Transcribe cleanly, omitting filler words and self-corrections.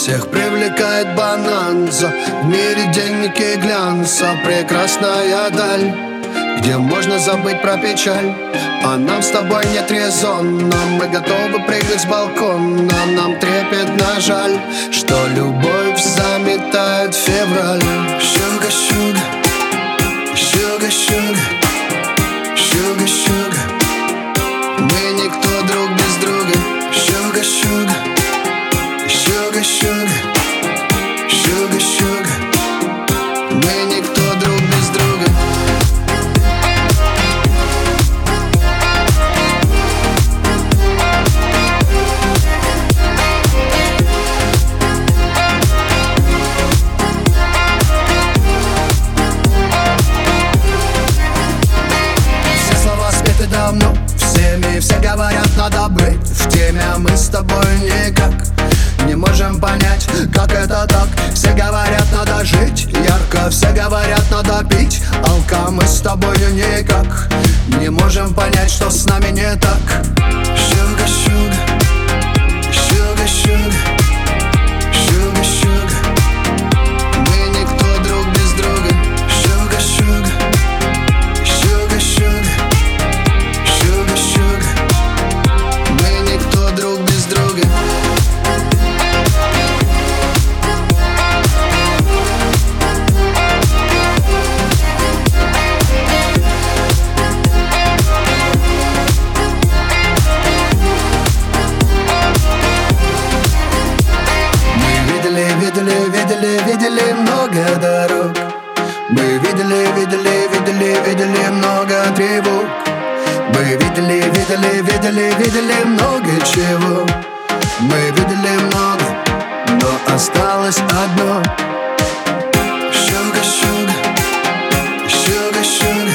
Всех привлекает бананза, в мире денег и глянца. Прекрасная даль, где можно забыть про печаль. А нам с тобой нет резона, мы готовы прыгать с балкона. Нам трепетно жаль, что любовь заметает февраль. Sugar, sugar, sugar, sugar, sugar, sugar. Мы никто друг без друга. Sugar, sugar, sugar, sugar, sugar, sugar. Мы никто друг без друга. Давно всеми, все говорят, надо быть в теме, а мы с тобой никак не можем понять, как это так. Все говорят, надо жить ярко, все говорят, надо пить алка. Мы с тобой никак не можем понять, что с нами не так. Sugar, sugar, sugar, sugar, sugar, sugar. Мы никто друг без друга. Sugar, sugar, sugar, sugar, sugar, sugar. Мы никто друг без друга. Видели много дорог. Мы видели много тревог. Мы видели много чего. Мы видели много, но осталось одно. Sugar, sugar, sugar, sugar.